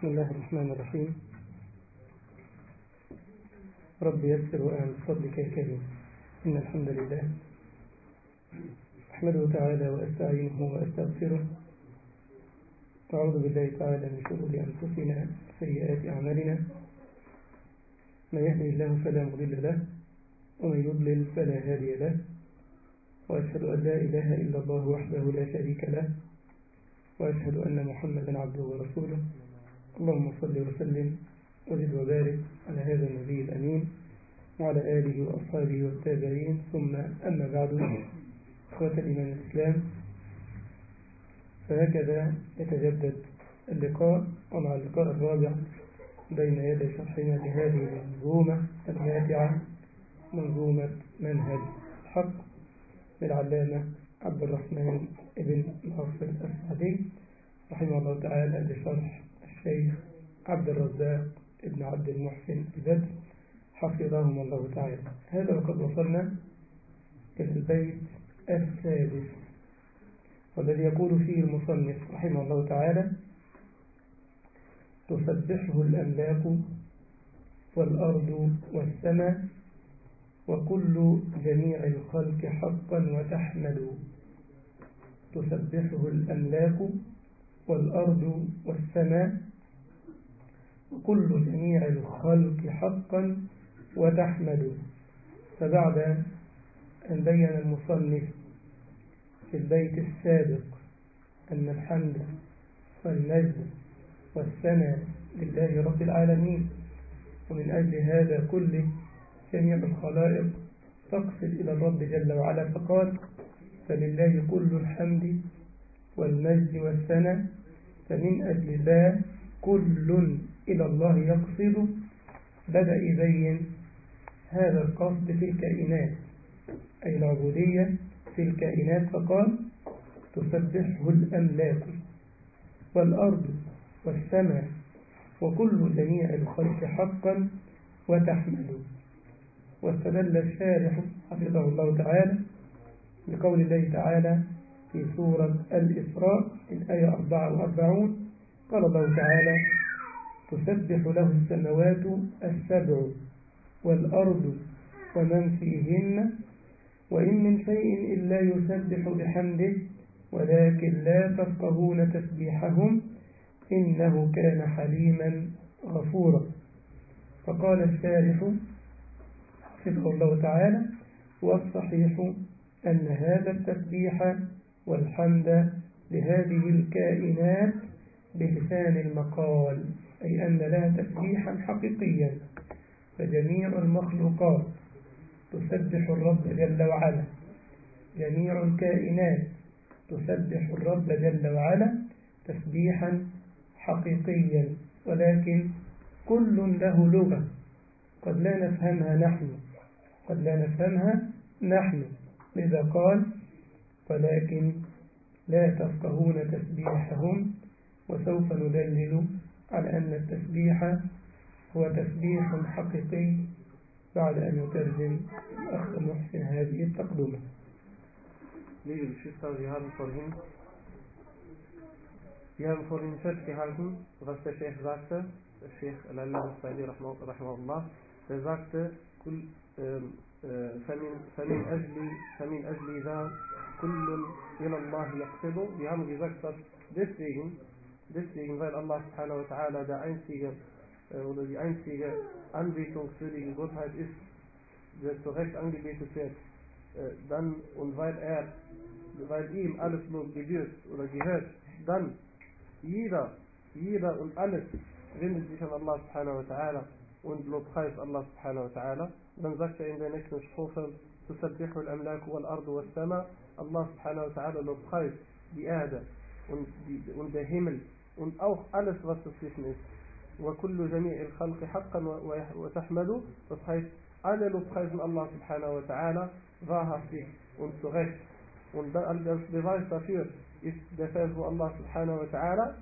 بسم الله الرحمن الرحيم. رب يسر وأعن بفضلك يا كريم. إن الحمد لله أحمده تعالى وأستعينه وأستغفره، وأعوذ بالله تعالى من شرور أنفسنا وسيئات أعمالنا. من يهده الله فلا مضل له، ومن يضلل فلا هادي له، وأشهد أن لا إله إلا الله وحده لا شريك له، وأشهد أن محمدا عبده ورسوله. اللهم صل وسلم وزد وبارك على هذا النبي الأمين وعلى آله وأصحابه والتابعين، ثم أما بعد. إخوة الإيمان الإسلام، فهكذا يتجدد اللقاء، ومع اللقاء الرابع بين يدي شرحنا لهذه المنظومة الماتعة، منظومة منهج الحق للعلامة عبد الرحمن بن ناصر السعدي رحمه الله تعالى، بشرح الشيخ عبد الرزاق بن عبد المحسن البدر حفظهم الله تعالى. هذا وقد وصلنا إلى البيت السادس، والذي يقول فيه المصنف رحمه الله تعالى: تسبحه الأملاك والأرض والسماء وكل جميع الخلق حقا وتحمل. تسبحه الأملاك والأرض والسماء وكل جميع الخلق حقا وتحمل. فبعد أن بين المصنف في البيت السابق أن الحمد والمجد والثناء لله رب العالمين، ومن أجل هذا كله جميع الخلائق تقصد إلى الرب جل وعلا، فقال: فلله كل الحمد والمجد والثناء، فمن أجل ذا كل إلى الله يقصد. بدأ يبين هذا القصد في الكائنات، أي العبودية في الكائنات، فقال: تسبحه الأملاك والأرض والسماء وكل جميع الخلق حقا وتحمل. واستدل الشارح حفظه الله تعالى بقول الله تعالى في سورة الإسراء الآية 44، قال الله تعالى: تسبح له السماوات السبع والأرض ومن فيهن وإن من شيء إلا يسبح بحمده ولكن لا تفقهون تسبيحهم إنه كان حليما غفورا. فقال الشارح حفظه الله تعالى: والصحيح أن هذا التسبيح والحمد لهذه الكائنات بلسان المقال، أي أن لها تسبيحا حقيقيا، فجميع المخلوقات تسبح الرب جل وعلا، جميع الكائنات تسبح الرب جل وعلا تسبيحا حقيقيا، ولكن كل له لغة قد لا نفهمها نحن، لذا قال: ولكن لا تفقهون تسبيحهم. وسوف ندلل على أن التسبيح هو تسبيح حقيقي بعد أن يترجم الأخ محسن هذه التقدمة. Liebe Geschwister, wir haben vorhin festgehalten, was der Sheikh sagte, der Sheikh Al-Allama Al-Sa'di rahimahullah, der sagte: فمن أجل ذا كل إلى الله يقصد. Wir haben gesagt, dass deswegen, weil Allah subhanahu wa ta'ala der einzige oder die einzige anbetungswürdige Gottheit ist, der zu Recht angebetet wird, dann und weil ihm alles nur gebührt oder gehört, dann jeder und alles wendet sich an Allah subhanahu wa ta'ala und lobpreist Allah subhanahu wa ta'ala. Dann sagt er in der nächsten Strophe: تسبح الأملاك والأرض والسماء. Allah subhanahu wa ta'ala lobpreist die Erde und der Himmel und auch alles, was dazwischen ist. وكل جميع الخلق حقا وتحمل. Das heißt, alle lobpreisen Allah subhanahu wa ta'ala wahrhaftig und zu Recht. Und als Beweis dafür ist der Vers, wo Allah subhanahu wa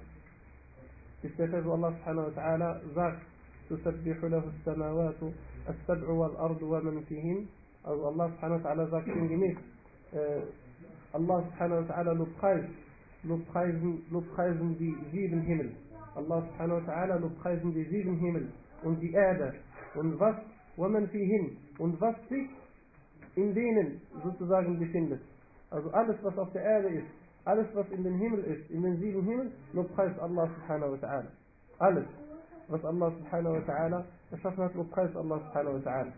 ta'ala sagt: تسبح له السماوات السبع والأرض ومن فيهن. Also Allah subhanahu wa ta'ala sagt sinngemäß, Allah subhanahu wa ta'ala lobpreisen die 7 Himmel Allah subhanahu wa ta'ala lobpreisen die 7 Himmel und die Erde und was man fihin und was sich in denen sozusagen befindet. Also alles, was auf der Erde ist, alles, was in den Himmel ist, in den 7 Himmel, lobpreist Allah subhanahu wa ta'ala. Alles, was Allah subhanahu wa ta'ala erschaffen hat, lobpreist Allah subhanahu wa ta'ala.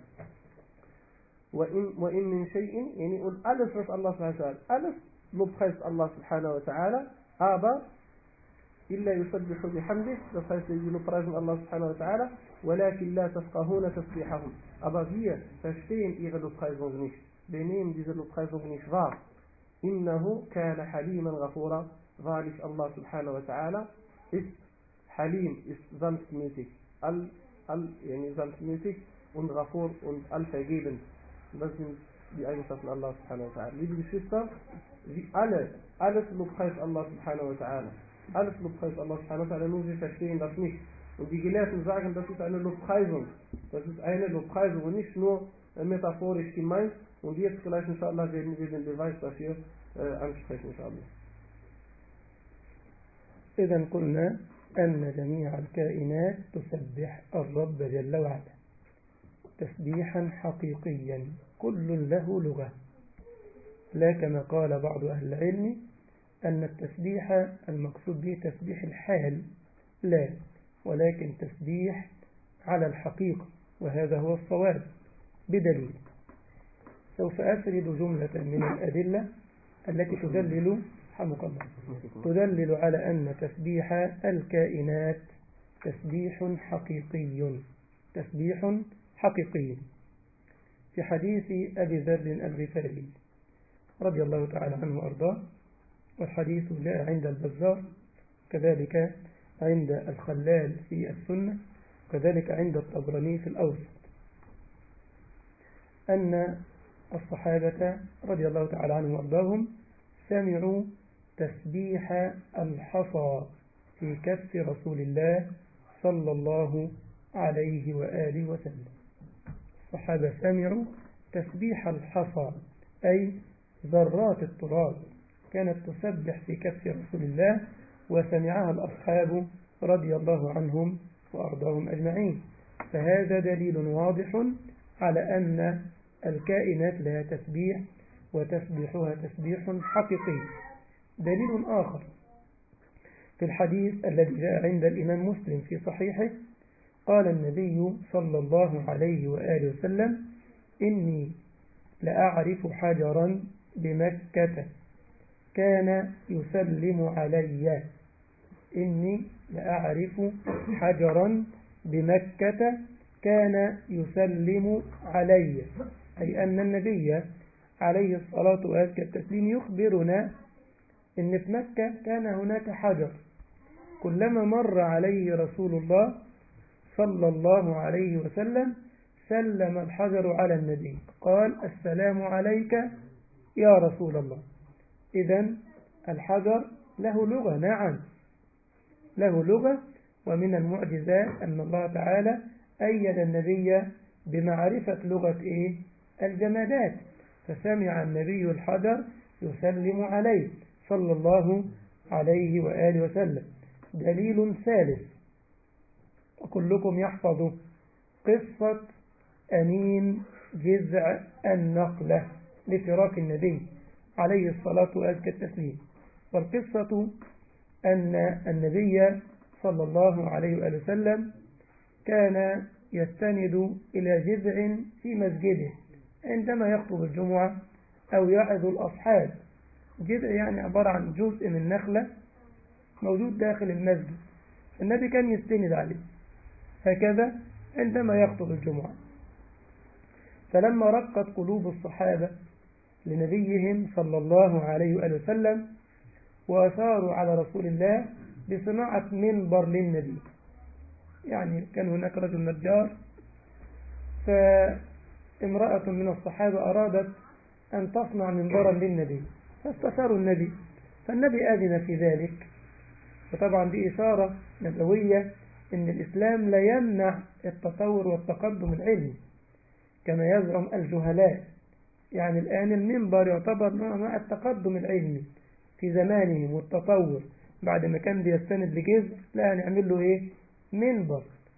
وإن من شيء, يعني, und alles, was Allah subhanahu wa ta'ala, alles lobpreist Allah subhanahu wa ta'ala, aber إلا يسبح بحمده, das heißt, sie lobpreisen Allah subhanahu wa ta'ala, ولكن لا تفقهون تسبيحهم. Aber wir verstehen ihre Lobpreisung nicht. Wir nehmen diese Lobpreisung nicht wahr. إنه كان حليما غفورا. Wahrlich Allah subhanahu wa ta'ala ist Halim, ist sanftmütig. Yani sanftmütig und Ghafur und allvergebend. Das sind die Eigenschaften Allah subhanahu wa ta'ala. Liebe Geschwister, alles lobpreist Allah subhanahu wa ta'ala. Alles lobpreist Allah subhanahu wa ta'ala, nur sie verstehen das nicht. Und die Gelehrten sagen, das ist eine Lobpreisung. Das ist eine Lobpreisung und nicht nur metaphorisch gemeint. Und jetzt gleich, inshallah, werden wir den Beweis dafür ansprechen, inshallah. إذن قلنا أن جميع الكائنات تسبح الرب جل وعلا تسبيحا حقيقيا كل له لغة، لا كما قال بعض أهل العلم أن التسبيح المقصود به تسبيح الحال، لا، ولكن تسبيح على الحقيقة، وهذا هو الصواب بدليل. سوف أسرد جملة من الأدلة التي تدلل حمق الله تدلل على أن تسبيح الكائنات تسبيح حقيقي في حديث أبي ذر الغفاري رضي الله تعالى عنه وأرضاه، والحديث جاء عند البزار، كذلك عند الخلال في السنة، كذلك عند الطبراني في الأوسط، أن الصحابة رضي الله تعالى عنهم وأرضاهم سمعوا تسبيح الحصى في كف رسول الله صلى الله عليه وآله وسلم. الصحابة سمعوا تسبيح الحصى أي ذرات التراب كانت تسبح في كف رسول الله، وسمعها الأصحاب رضي الله عنهم وأرضاهم أجمعين. فهذا دليل واضح على أن الكائنات لها تسبيح وتسبيحها تسبيح حقيقي. دليل آخر في الحديث الذي جاء عند الإمام مسلم في صحيحه، قال النبي صلى الله عليه وآله وسلم: إني لأعرف حجرا بمكة كان يسلم علي. إني لأعرف حجرا بمكة كان يسلم علي، أي أن النبي عليه الصلاة والتسليم يخبرنا إن في مكة كان هناك حجر، كلما مر عليه رسول الله صلى الله عليه وسلم سلم الحجر على النبي، قال: السلام عليك يا رسول الله. إذن الحجر له لغة، نعم له لغة. ومن المعجزات أن الله تعالى أيد النبي بمعرفة لغة الجمادات، فسمع النبي الحجر يسلم عليه صلى الله عليه وآله وسلم. دليل ثالث، وكلكم يحفظ قصة أنين جذع النخلة لفراق النبي عليه الصلاة والتسليم. والقصة أن النبي صلى الله عليه وآله وسلم كان يستند إلى جذع في مسجده عندما يخطب الجمعة أو يعظ الأصحاب. جذع يعني عبارة عن جزء من نخلة موجود داخل المسجد، النبي كان يستند عليه هكذا عندما يخطب الجمعة. فلما رقت قلوب الصحابة لنبيهم صلى الله عليه وآله وسلم وأثاروا على رسول الله بصناعة منبر للنبي، يعني كان هناك رجل نجار، فامرأة من الصحابة أرادت أن تصنع منبرا للنبي، فاستشاروا النبي، فالنبي آذن في ذلك. وطبعا دي إشارة نبوية إن الإسلام لا يمنع التطور والتقدم العلمي كما يزعم الجهلاء. يعني الآن المنبر يعتبر نوع من التقدم العلمي في زمانهم والتطور، بعد ما كان بيستند لجذع لا نعمل له إيه؟ منبر.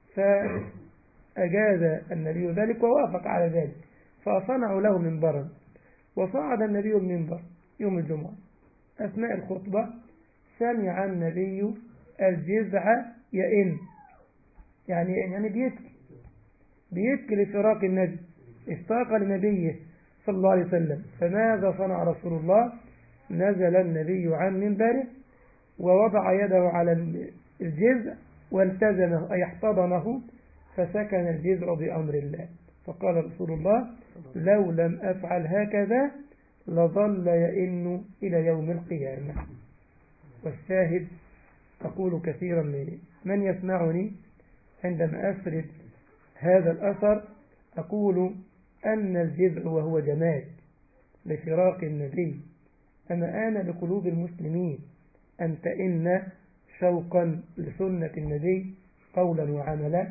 فأجاز النبي ذلك ووافق على ذلك، فصنعوا له منبرا، وصعد النبي المنبر يوم الجمعة. أثناء الخطبة سمع النبي الجذع يئن، يعني بيبكي لفراق النبي، اشتاق لنبيه صلى الله عليه وسلم. فماذا صنع رسول الله؟ نزل النبي عن منبره ووضع يده على الجذع والتزمه أي احتضنه، فسكن الجذع بأمر الله. فقال رسول الله: لو لم أفعل هكذا لظل يئن إلى يوم القيامة. والشاهد أقول كثيرا لمن يسمعني عندما أسرد هذا الأثر، أقول أن الجذع وهو جماد لفراق النبي، أما آن لقلوب المسلمين أن تئن شوقا لسنة النبي قولا وعملا.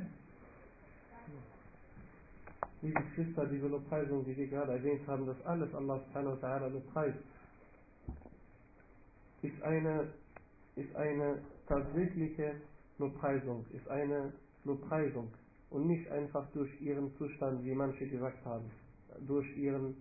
Liebe Geschwister, diese Lobpreisung, die wir gerade erwähnt haben, dass alles Allah subhanahu wa ta'ala lobpreist, ist eine tatsächliche Lobpreisung, ist eine Lobpreisung und nicht einfach durch ihren Zustand, wie manche gesagt haben, durch ihren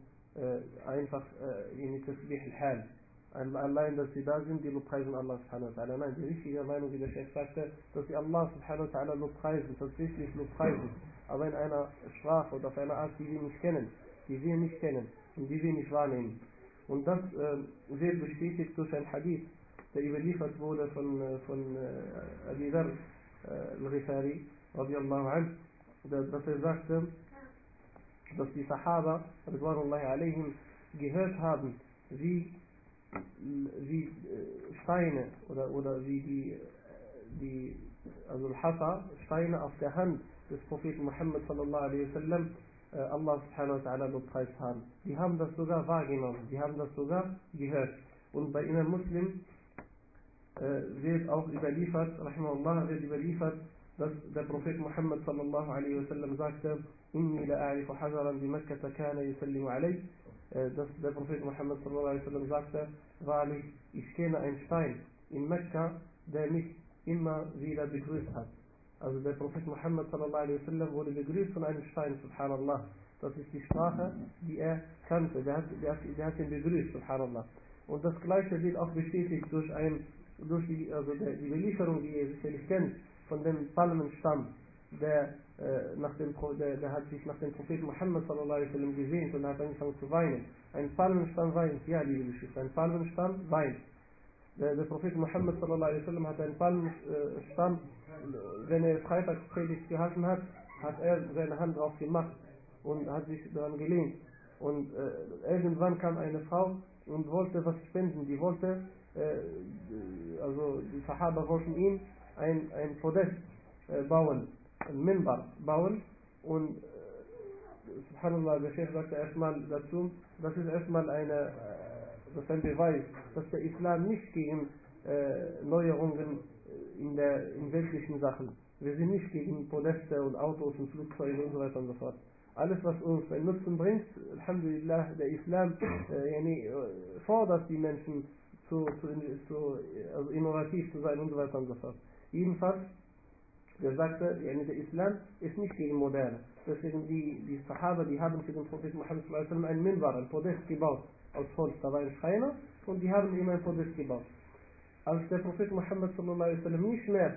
in Tasbih al-Hal. Allein, dass sie da sind, die lobpreisen Allah subhanahu wa ta'ala. Nein, die richtige Meinung, wie der Chef sagte, dass sie Allah subhanahu wa ta'ala lobpreisen, tatsächlich lobpreisen, aber in einer Sprache oder auf einer Art, die wir nicht kennen und die wir nicht wahrnehmen. Und das wird bestätigt durch ein Hadith, der überliefert wurde von Abi Dharr al-Ghifari radiyallahu anhu, dass er sagte, dass die Sahaba ridwanullahi alayhim gehört haben, wie Steine oder wie die also Al-Hasa, Steine auf der Hand des Propheten Muhammad sallallahu alaihi wasallam Allah subhanahu wa ta'ala lobpreist haben. Die haben das sogar wahrgenommen, die haben das sogar gehört. Und bei Imam Muslim wird auch überliefert, rahimahullah, dass der Prophet Muhammad sallallahu alaihi wasallam sagte: Inni la a'rifu hajaran bi Makkah kana yusallimu alayh. Dass der Prophet Muhammad sallallahu alaihi wasallam sagte: Wahrlich, ich kenne einen Stein in Mekka, der mich immer wieder begrüßt hat. Also der Prophet Muhammad sallallahu alaihi wasallam wurde begrüßt von einem Stein, subhanallah. Das ist die Sprache, die er kannte, der hat ihn begrüßt, subhanallah. Und das Gleiche wird auch bestätigt durch die Belieferung, die ihr sicherlich kennt, von dem Palmenstamm, der hat sich nach dem Propheten Muhammad sallallahu alaihi wasallam gesehnt und hat angefangen zu weinen. Ein Palmenstamm weint, ja liebe Geschwister, ein Palmenstamm weint. Der Prophet Muhammad sallallahu alaihi wasallam hat einen Palmenstamm, wenn er Freitagspredigt gehalten hat, hat er seine Hand drauf gemacht und hat sich daran gelehnt. Und irgendwann kam eine Frau und wollte was spenden. Die wollte, also die Sahaba wollten ihm ein Podest bauen, ein Minbar bauen. Und subhanallah, der Chef sagte erstmal dazu, das ist erstmal ein Beweis, dass der Islam nicht gegen Neuerungen in weltlichen Sachen. Wir sind nicht gegen Podeste und Autos und Flugzeuge und so weiter und so fort. Alles, was uns einen Nutzen bringt, alhamdulillah, der Islam fordert die Menschen also innovativ zu sein und so weiter und so fort. Jedenfalls, der sagte, der Islam ist nicht gegen Moderne. Deswegen die Sahaba, die haben für den Propheten Muhammad sallallahu alaihi wasallam einen Minbar, ein Podest gebaut aus Holz. Da war ein Schreiner und die haben ihm ein Podest gebaut. Als der Prophet Muhammad sallallahu alaihi wasallam nicht mehr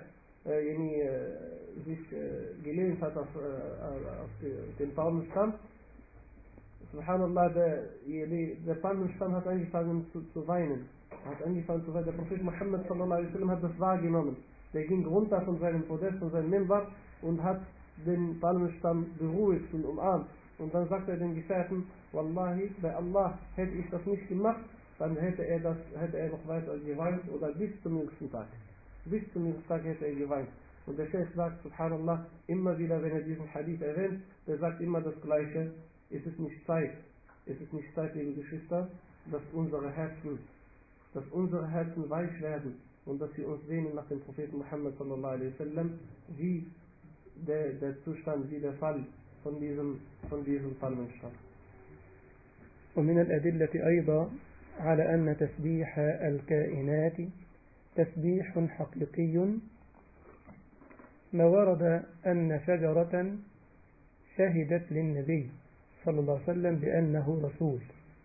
sich gelehnt hat auf den Palmenstamm, subhanallah, der Palmenstamm hat angefangen zu weinen. Der Prophet Muhammad sallallahu alaihi wasallam hat das wahrgenommen. Der ging runter von seinem Podest, von seinem Minbar und hat den Palmenstamm beruhigt und umarmt. Und dann sagt er den Gefährten: Wallahi, bei Allah hätte ich das nicht gemacht, dann hätte er noch weiter geweint oder bis zum jüngsten Tag. Bis zum jüngsten Tag hätte er geweint. Und der Sheikh sagt, subhanallah, immer wieder, wenn er diesen Hadith erwähnt, der sagt immer das Gleiche: Es ist nicht Zeit, liebe Geschwister, dass unsere Herzen weich werden und dass wir uns sehnen nach dem Propheten Muhammad sallallahu alaihi wasallam, wie der Zustand, wie der Fall von diesem Palmenstamm. ومن الأدلة أيضا على أن تسبيح الكائنات تسبيح حقيقي ما ورد أن شجرة شهدت للنبي صلى الله عليه وسلم بأنه رسول،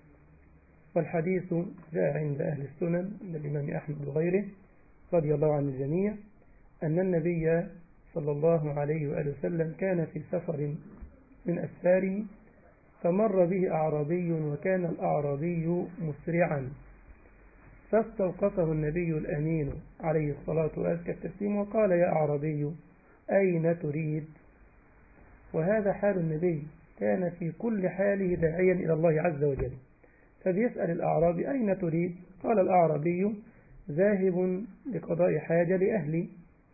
والحديث جاء عند أهل السنن من الإمام أحمد وغيره رضي الله عن الجميع أن النبي صلى الله عليه وآله وسلم كان في سفر من أسفاره فمر به أعرابي وكان الأعرابي مسرعا فاستوقفه النبي الأمين عليه الصلاة وأزكى التسليم وقال: يا أعرابي أين تريد؟ وهذا حال النبي، كان في كل حاله داعيا إلى الله عز وجل، فبيسأل الأعرابي: أين تريد؟ قال الأعرابي: ذاهب لقضاء حاجة لأهلي.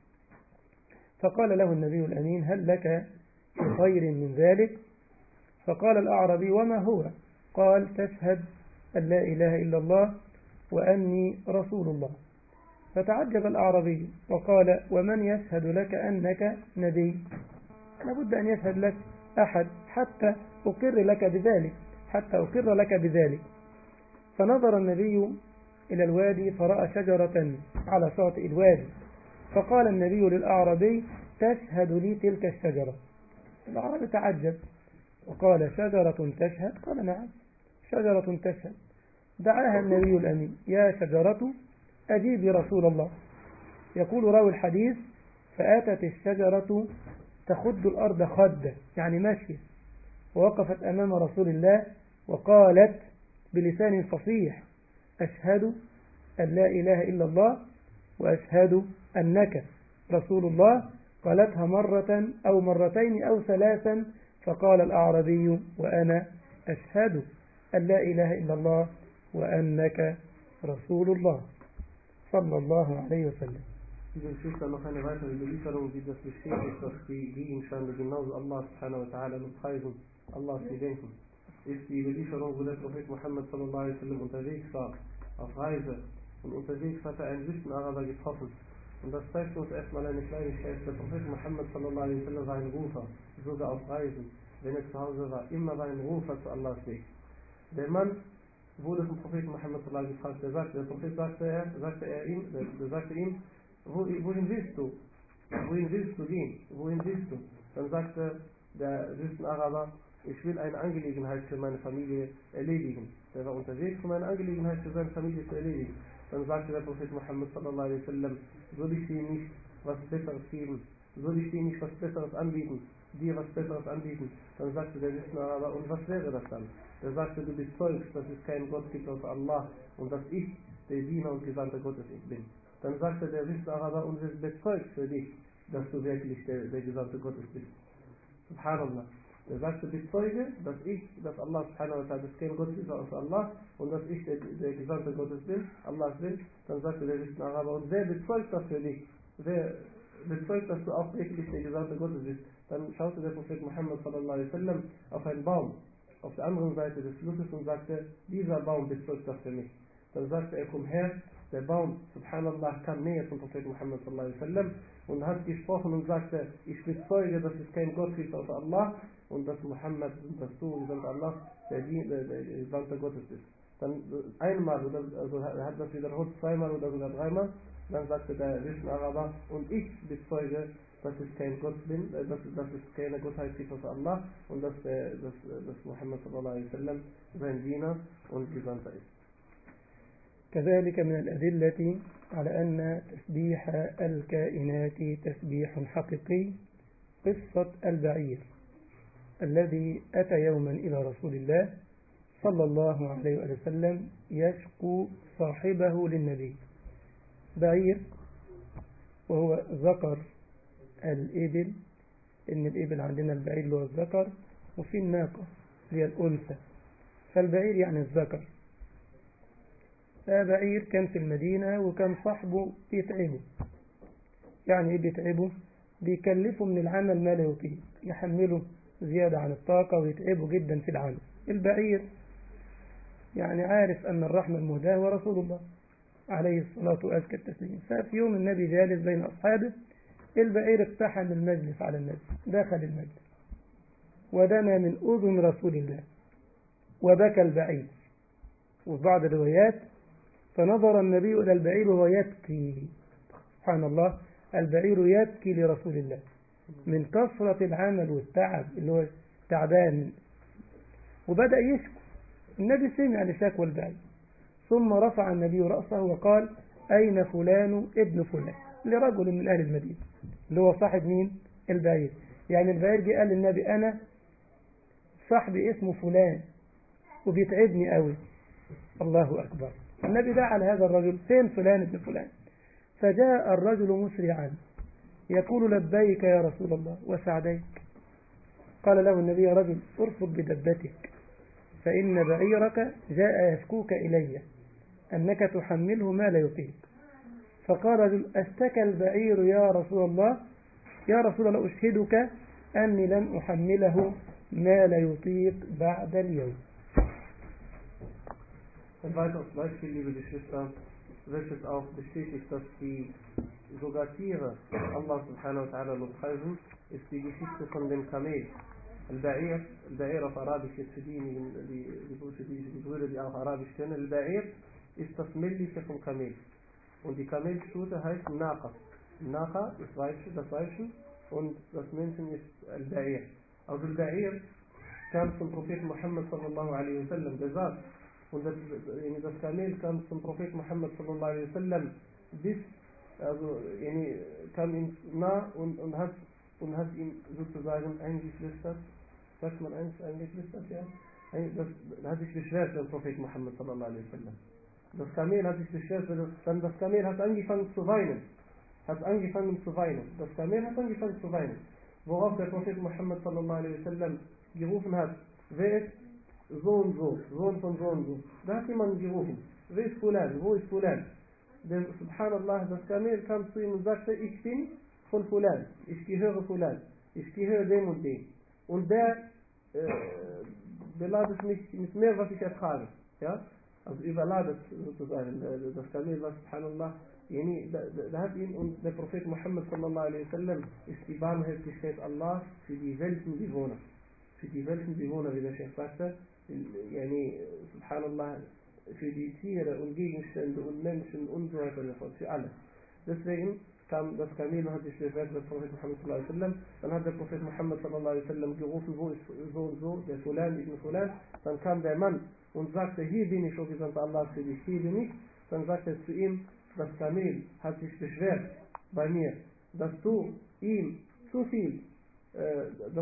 فقال له النبي الأمين: هل لك خير من ذلك؟ فقال الأعرابي: وما هو؟ قال: تشهد أن لا إله إلا الله وأني رسول الله. فتعجب الأعرابي وقال: ومن يشهد لك أنك نبي؟ لابد أن يشهد لك أحد حتى أقر لك بذلك. فنظر النبي إلى الوادي فرأى شجرة على شاطئ الوادي، فقال النبي للأعرابي: تشهد لي تلك الشجرة؟ الأعرابي تعجب وقال: شجرة تشهد؟ قال: نعم، شجرة تشهد. دعاها النبي الأمين: يا شجرة أجيبي رسول الله. يقول راوي الحديث: فأتت الشجرة تخد الأرض خدة، يعني ماشية، ووقفت أمام رسول الله وقالت بلسان فصيح: أشهد أن لا إله إلا الله وأشهد أنك رسول الله. قالتها مرة أو مرتين أو ثلاثا، فقال الأعرابي: وأنا أشهد أن لا إله إلا الله وأنك رسول الله صلى الله عليه وسلم. Diese Geschichte noch eine weitere Überlieferung, die das bestätigt, dass die Gegenstände genauso Allah subhanahu wa ta'ala preisen, Allah zu denken. Ist die Überlieferung, wo der Prophet Muhammad sallallahu alaihi wasallam unterwegs war, auf Reise, und unterwegs hat er einen Wüstenaraber getroffen. Und das zeigt uns erstmal eine Kleinigkeit: der Prophet Muhammad sallallahu alaihi wasallam war ein Rufer, sogar auf Reisen, wenn er zu Hause war, immer war ein Rufer zu Allahs Weg. Der Mann wurde vom Propheten Muhammad sallallahu alaihi wasallam gefragt, der Prophet sagte ihm: wohin willst du? Wohin willst du gehen? Wohin willst du? Dann sagte der Wüstenaraber: ich will eine Angelegenheit für meine Familie erledigen. Der war unterwegs, um eine Angelegenheit für seine Familie zu erledigen. Dann sagte der Prophet Muhammad sallallahu alaihi wasallam: soll ich dir nicht was Besseres geben? Soll ich dir nicht was Besseres anbieten? Dir was Besseres anbieten? Dann sagte der Wüstenaraber: und was wäre das dann? Er sagte: du bezeugst, dass es keinen Gott gibt außer Allah und dass ich der Diener und Gesandte Gottes bin. Dann sagte der Wüstenaraber: und es bezeugt für dich, dass du wirklich der Gesandte Gottes bist. Subhanallah. Er sagte: bezeuge, dass Allah subhanahu wa ta'ala, dass kein Gott ist außer Allah und dass ich der Gesandte Gottes bin, Allah bin. Dann sagte der Wüstenaraber: und wer bezeugt das für dich? Wer bezeugt, dass du auch wirklich der Gesandte Gottes bist? Dann schaute der Prophet Muhammad sallallahu alaihi wasallam auf einen Baum auf der anderen Seite des Flusses und sagte: dieser Baum bezeugt das für mich. Dann sagte er: komm her. Der Baum, subhanallah, kam näher zum Prophet Muhammad sallallahu alaihi wasallam und hat gesprochen und sagte: ich bezeuge, dass es kein Gott gibt außer Allah und dass Muhammad, dass du, Gesandter Allah, der Gesandte Gottes ist. Dann einmal, also er hat das wiederholt, zweimal oder sogar dreimal. Dann sagte der Wüstenaraber: und ich bezeuge, dass es kein Gott bin, dass es keine Gottheit gibt außer Allah und dass Muhammad sallallahu alaihi wasallam sein Diener und Gesandter ist. كذلك من الأدلة على أن تسبيح الكائنات تسبيح حقيقي قصة البعير الذي أتى يوما إلى رسول الله صلى الله عليه وسلم يشكو صاحبه للنبي. بعير وهو ذكر الإبل، إن الإبل عندنا البعير اللي هو الذكر، وفي الناقة هي الأنثى، فالبعير يعني الذكر. فبعير كان في المدينة وكان صاحبه بيتعبه. يعني إيه بيتعبه؟ بيكلفه من العمل ما لا يطيق، يحمله زيادة عن الطاقة ويتعبه جدا في العمل. البعير يعني عارف أن الرحمة المهداة هو رسول الله عليه الصلاة وأزكى التسليم. ففي يوم النبي جالس بين أصحابه، البعير اقتحم المجلس على النبي، دخل المجلس ودنا من أذن رسول الله وبكى البعير. وفي بعض الروايات فنظر النبي إلى البعير وهو يبكي سبحان الله، البعير يبكي لرسول الله من كثرة العمل والتعب، اللي هو تعبان، وبدأ يشكو. النبي سمع لشكوى البعير، ثم رفع النبي رأسه وقال: أين فلان ابن فلان؟ لرجل من أهل المدينة، اللي هو صاحب مين؟ البعير. يعني البعير جه قال للنبي: أنا صاحبي اسمه فلان وبيتعبني قوي. الله أكبر. النبي دعا لهذا الرجل: فين فلان ابن فلان؟ فجاء الرجل مسرعا يقول: لبيك يا رسول الله وسعديك. قال له النبي: يا رجل، ارفض بدبتك، فإن بعيرك جاء يشكوك إلي أنك تحمله ما لا يطيق. فقال رجل: اشتكى البعير يا رسول الله. يا رسول الله، أشهدك أني لن أحمله ما لا يطيق بعد اليوم. Ein weiteres Beispiel, liebe Geschwister, welches auch bestätigt, dass die sogar Tiere Allah subhanahu wa ta'ala lobpreisen, ist die Geschichte von dem Kamel. Al-Ba'ir auf Arabisch, jetzt für die Brüder, die auch Arabisch kennen, Al-Ba'ir ist das männliche vom Kamel. Und die Kamelstute heißt Naqa. Naqa ist das Weibchen und das Männchen ist Al-Ba'ir. Also Al-Ba'ir kam zum Propheten Muhammad sallallahu alaihi wasallam, der sagt, und das Kamel kam zum Propheten Muhammad sallallahu alaihi wasallam kam ihm nah und hat ihn sozusagen eingeflüstert. Sagt man eingeflüstert, ja? Das hat sich beschwert, der Prophet Muhammad sallallahu alaihi wasallam. Das Kamel hat sich beschwert, dann das Kamel hat angefangen zu weinen. Das Kamel hat angefangen zu weinen. Worauf der Prophet Muhammad sallallahu alaihi wasallam gerufen hat: wer ist so und so, Sohn von so und so? Da hat jemand gerufen: wer ist Fulan? Wo ist Fulan? Der Subhanallah, das Kamel kam zu ihm und sagte: ich bin von Fulan, ich gehöre Fulan, ich gehöre dem und dem. Und der beladet mich mit mehr, was ich ertrage. Ja? Also überladet sozusagen das Kamel, was Subhanallah, da hat ihn, und der Prophet Muhammad sallallahu alaihi wasallam ist die Barmherzigkeit Allah für die Weltenbewohner. Für die Weltenbewohner, wie der Sheikh sagte, Subhanallah, für die Tiere und Gegenstände und Menschen und so weiter, für alle. Deswegen kam das Kamel und hat sich beschwert bei Prophet Muhammad sallallahu alaihi wasallam. Dann hat der Prophet Muhammad sallallahu alaihi wasallam gerufen: wo ist so und so, der Fulan ibn Fulan? Dann kam der Mann und sagte: hier bin ich, o Gesandter Allah, für dich, hier bin ich. Dann sagte er zu ihm: das Kamel hat sich beschwert bei mir, dass du ihm zu viel, dass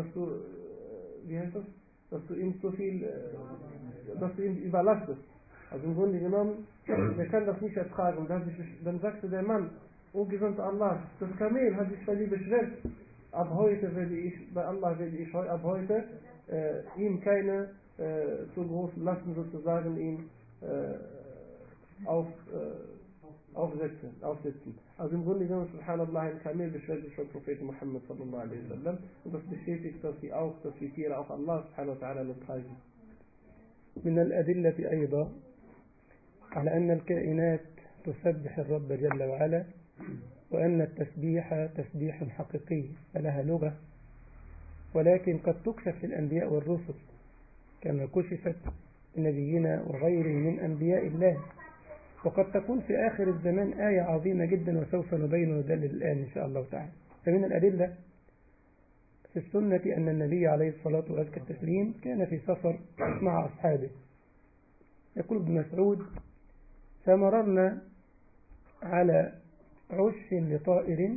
du ihm zu viel, dass du ihn überlastest. Also im Grunde genommen, der kann das nicht ertragen. Dann sagte der Mann: O Gesandter Allah, das Kamel hat sich bei dir beschwert. Ab heute werde ich ab heute ihm keine zu großen Lasten sozusagen ihm aufsetzen. Also im Grunde genommen, Subhanallah, ein Kamel beschwert sich von Propheten Muhammad sallallahu alaihi wasallam, und das bestätigt, dass die Tiere auch Allah subhanahu wa ta'ala lobpreisen. من الأدلة أيضا على أن الكائنات تسبح الرب جل وعلا، وأن التسبيح تسبيح حقيقي فلها لغة، ولكن قد تكشف للأنبياء والرسل كما كشفت لنبينا وغيره من أنبياء الله، وقد تكون في آخر الزمان آية عظيمة جدا، وسوف نبين وندلل الآن إن شاء الله تعالى. فمن الأدلة في السنة أن النبي عليه الصلاة والتسليم كان في سفر مع أصحابه. يقول ابن مسعود: فمررنا على عش لطائر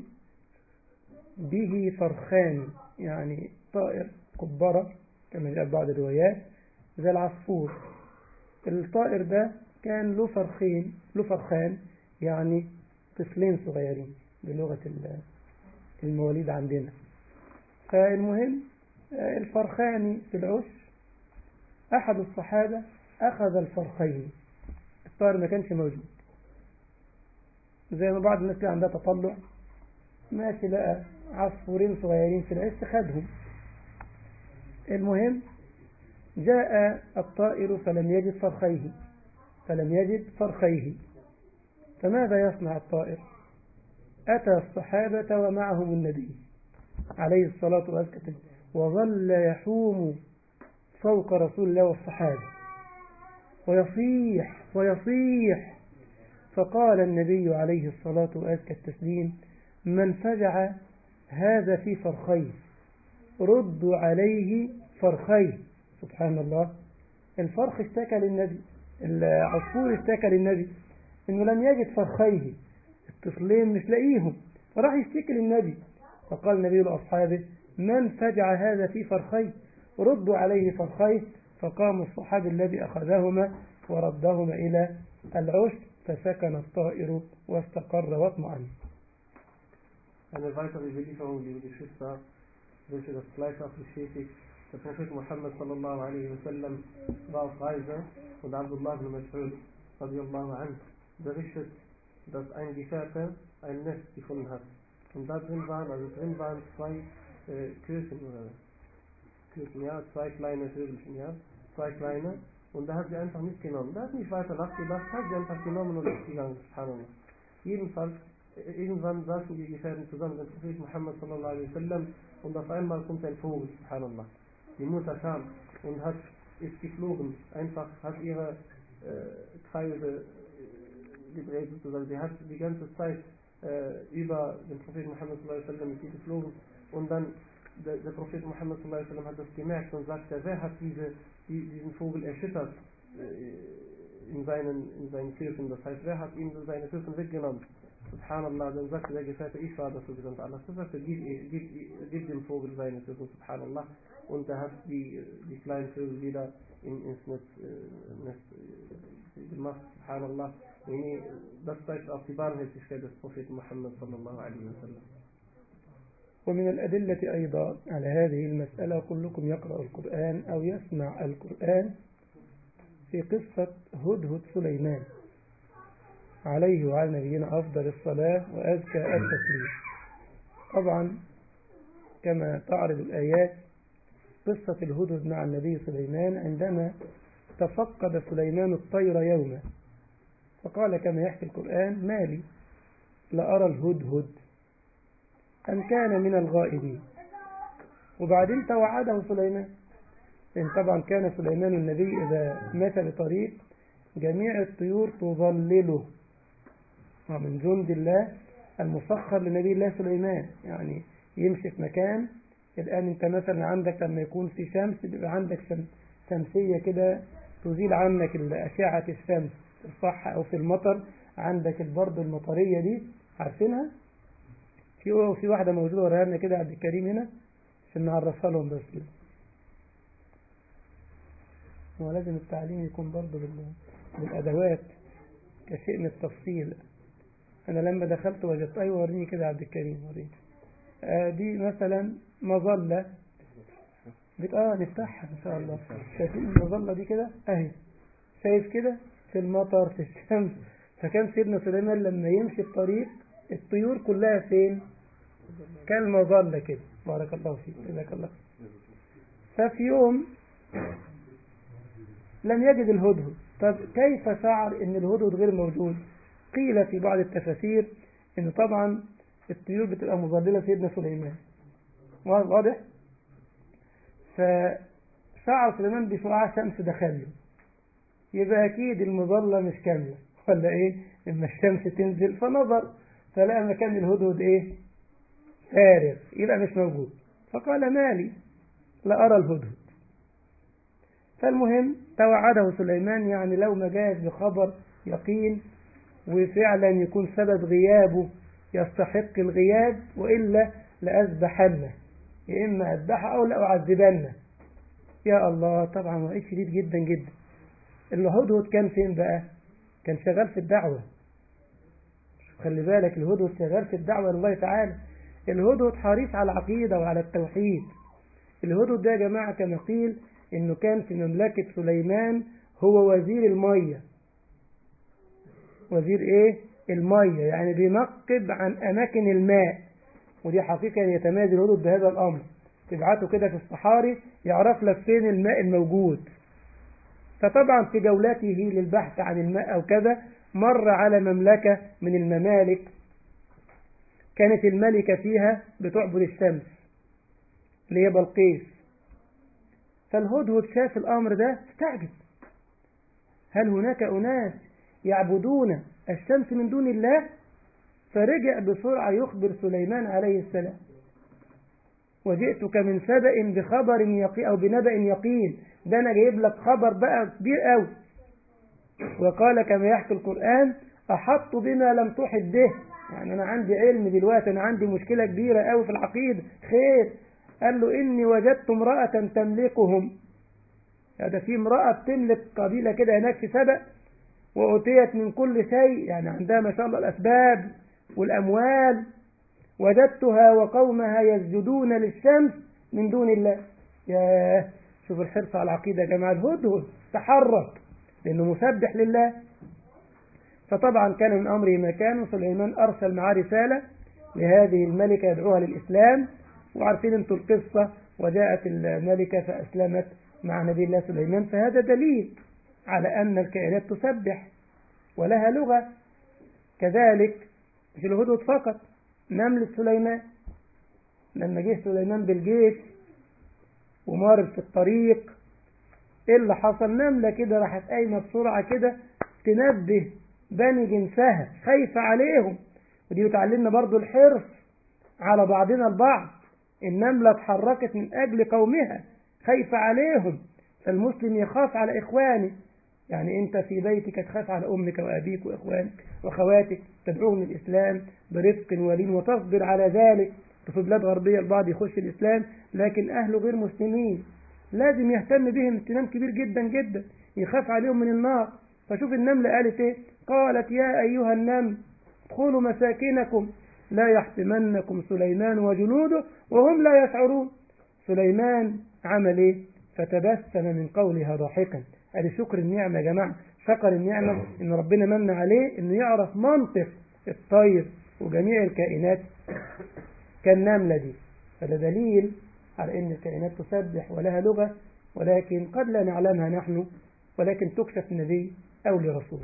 به فرخان، يعني طائر كبرة كما جاء بعض الروايات زي العصفور. الطائر ده كان له فرخان، يعني طفلين صغيرين بلغة المواليد عندنا. فالمهم الفرخان في العش، أحد الصحابة أخذ الفرخين، الطائر ما كانش موجود، زي ما بعض الناس عندها تطلع، ماشي لقى عصفورين صغيرين في العش خدهم. المهم جاء الطائر فلم يجد فرخيه، فماذا يصنع الطائر؟ أتى الصحابة ومعهم النبي عليه الصلاة والسلام، وظل يحوم فوق رسول الله والصحابة ويصيح فقال النبي عليه الصلاة وأزكى التسليم: من فجع هذا في فرخيه ردوا عليه فرخيه. سبحان الله، الفرخ اشتكى للنبي، العصفور اشتكى للنبي انه لم يجد فرخيه، الطفلين مش لاقيهم، فراح يشتكي للنبي، فقال النبي لأصحابه: من فجع هذا في فرخيه ردوا عليه فرخيه. فقام الصحابي الذي أخذهما وردهما إلى العشب، فسكن الطائر واستقر واطمأن. Eine weitere Überlieferung, liebe Geschwister, welche das gleiche auch bestätigt: der Prophet Muhammad sallallahu alaihi wasallam war auf Reise und Abdullah ibn Mas'ud radiyallahu anhu berichtet, dass ein Gefährte ein Nest gefunden hat. Und da drin waren zwei Küken, ja, zwei kleine Vögelchen, ja, zwei kleine. Und da hat sie einfach mitgenommen. Da hat nicht weiter nachgedacht, hat sie einfach genommen und ist gegangen, subhanallah. Jedenfalls, irgendwann saßen die Gefährten zusammen, der Prophet Muhammad sallallahu alaihi wasallam, und auf einmal kommt ein Vogel, subhanallah. Die Mutter kam und ist geflogen, einfach hat ihre Kreise gedreht sozusagen. Sie hat die ganze Zeit über den Propheten Muhammad sallallahu alaihi wasallam mit ihr geflogen, und dann der Prophet Muhammad sallallahu alaihi wasallam hat das gemerkt und sagte: wer hat diesen Vogel erschüttert in seinen Küken? Das heißt, wer hat ihm seine Küken weggenommen? Subhanallah, dann sagte der Gefährte: ich war das, so gesagt Allah. So sagte: gib dem Vogel seine Küken, subhanallah. Und er hat die kleinen Vögel wieder ins Nest gemacht, subhanallah. Das zeigt auch die Barmherzigkeit des Propheten Muhammad sallallahu alaihi wasallam. ومن الأدلة أيضا على هذه المسألة، كلكم يقرأ القرآن أو يسمع القرآن، في قصة هدهد سليمان عليه وعلى نبينا أفضل الصلاة وأزكى التسليم. طبعا كما تعرض الآيات قصة الهدهد مع النبي سليمان عندما تفقد سليمان الطير يوما، فقال كما يحكي القرآن: مالي لأرى الهدهد أم كان من الغائبين. وبعدين توعده سليمان، لأن طبعا كان سليمان النبي إذا مات بطريق جميع الطيور تظلله، ومن جند الله المسخر لنبي الله سليمان، يعني يمشي في مكان. الآن أنت مثلا عندك لما يكون في شمس بيبقى عندك شمسية كده تزيل عنك أشعة الشمس، الصح، أو في المطر عندك البرد المطرية دي، عارفينها؟ في واحدة موجودة وراها لنا كده عبد الكريم هنا عشان نعرفها لهم بس كده. هو لازم التعليم يكون برضه بالأدوات كشيء من التفصيل. أنا لما دخلت وجدت، أيوة وريني كده عبد الكريم، وريني دي مثلا مظلة نفتحها إن شاء الله. شايفين المظلة دي كده أهي، شايف كده في المطر في الشمس. فكان سيدنا سليمان لما يمشي الطريق الطيور كلها فين؟ كالمظلة كده. بارك الله فيك، جزاك الله. ففي يوم لم يجد الهدهد. طب كيف شعر ان الهدهد غير موجود؟ قيل في بعض التفاسير ان طبعا الطيور بتبقى مظللة سيدنا سليمان، واضح؟ فشعر سليمان بشعاع شمس دخله، يبقى اكيد المظلة مش كاملة ولا ايه؟ لما الشمس تنزل فنظر فلقى مكان الهدهد ايه؟ فارغ، يبقى مش موجود. فقال: مالي لأرى الهدهد. فالمهم توعده سليمان، يعني لو ما جاءت بخبر يقين وفعلا يكون سبب غيابه يستحق الغياب، وإلا لأذبحنه، يا إما أذبحه أو لأعذبنه. يا الله، طبعا وعيد شديد جدا جدا. الهدهد كان فين بقى؟ كان شغال في الدعوة. خلي بالك، الهدهد شغال في الدعوة لله تعالى. الهدهد حريص على العقيدة وعلى التوحيد. الهدهد ده يا جماعة كما قيل إنه كان في مملكة سليمان هو وزير المية. وزير إيه؟ المية، يعني بينقب عن أماكن الماء. ودي حقيقة يتميز الهدهد بهذا الأمر. تبعته كده في الصحاري يعرف لك فين الماء الموجود. فطبعا في جولته للبحث عن الماء أو كذا مر على مملكة من الممالك كانت الملكة فيها بتعبد الشمس اللي هي بلقيس. فالهدهد شاف الأمر ده استعجب، هل هناك أناس يعبدون الشمس من دون الله. فرجع بسرعة يخبر سليمان عليه السلام: وجئتك من سبأ بخبر يقين أو بنبأ يقين، ده أنا جايب لك خبر بقى كبير قوي. وقال كما يحكي القرآن: أحط بما لم تحط به، يعني أنا عندي علم دلوقتي، أنا عندي مشكلة كبيرة قوي في العقيدة، خير. قال له: إني وجدت امرأة تملكهم، هذا في امرأة بتملك قبيلة كده هناك في سبأ، وأتيت من كل شيء، يعني عندها ما شاء الله الأسباب والأموال. وجدتها وقومها يسجدون للشمس من دون الله. ياه، شوف الحرص على العقيدة يا جماعة. الهدهد تحرك لأنه مسبح لله. فطبعا كان من أمره ما كان، وسليمان أرسل معاه رسالة لهذه الملكة يدعوها للإسلام. وعارفين انتم القصة، وجاءت الملكة فأسلمت مع نبي الله سليمان. فهذا دليل على أن الكائنات تسبح ولها لغة. كذلك مش الهدهد فقط، نملة سليمان لما جه سليمان بالجيش ومارد في الطريق، ايه اللي حصل؟ نملة كده راحت قايمة بسرعة كده تنبه بني جنسها، خايفة عليهم. ودي بتعلمنا برضو الحرص على بعضنا البعض. النملة اتحركت من أجل قومها، خايفة عليهم. فالمسلم يخاف على إخوانه. يعني أنت في بيتك تخاف على أمك وأبيك وإخوانك وأخواتك، تدعوهم للإسلام برفق ولين وتصبر على ذلك. في بلاد غربية البعض يخش الإسلام لكن أهله غير مسلمين، لازم يهتم بهم اهتمام كبير جدا جدا، يخاف عليهم من النار. فشوف النملة قالت ايه؟ قالت: يا أيها النمل ادخلوا مساكنكم لا يحطمنكم سليمان وجنوده وهم لا يشعرون. سليمان عمل ايه؟ فتبسم من قولها ضاحكا. ادي شكر النعمة يا جماعة، شكر النعمة ان ربنا من عليه انه يعرف منطق الطير وجميع الكائنات كالنملة دي. فده دليل على ان الكائنات تسبح ولها لغة، ولكن قد لا نعلمها نحن، ولكن تكشف نبي أو لرسول.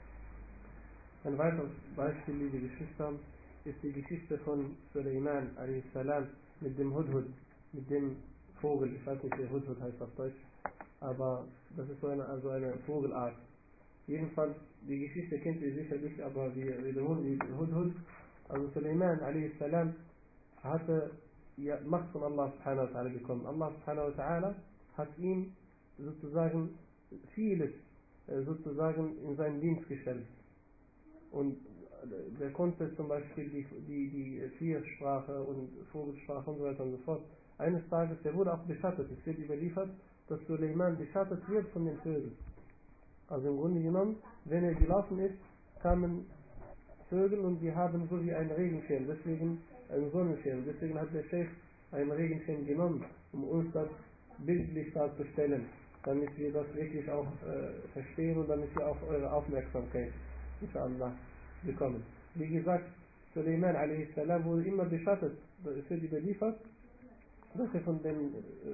Ein weiteres Beispiel, liebe Geschwister, ist die Geschichte von Suleiman a.s. mit dem Hudhud, mit dem Vogel. Ich weiß nicht, wie Hudhud heißt auf Deutsch, aber das ist so eine Vogelart. Jedenfalls, die Geschichte kennt ihr sicherlich, aber wir wiederholen die Hudhud. Also Suleiman a.s. hatte Macht von Allah subhanahu wa ta'ala bekommen. Allah subhanahu wa ta'ala hat ihm sozusagen vieles sozusagen in seinen Dienst gestellt. Und der konnte zum Beispiel die Tiersprache und Vogelsprache und so weiter und so fort. Eines Tages, der wurde auch beschattet. Es wird überliefert, dass Suleiman beschattet wird von den Vögeln. Also im Grunde genommen, wenn er gelaufen ist, kamen Vögel und die haben so wie einen Regenschirm, deswegen einen Sonnenschirm. Deswegen hat der Sheikh einen Regenschirm genommen, um uns das bildlich darzustellen, damit wir das wirklich auch verstehen und damit wir auch eure Aufmerksamkeit inshallah bekommen. Wie gesagt, Suleiman a.s. wurde immer beschattet, es wird überliefert, dass er von den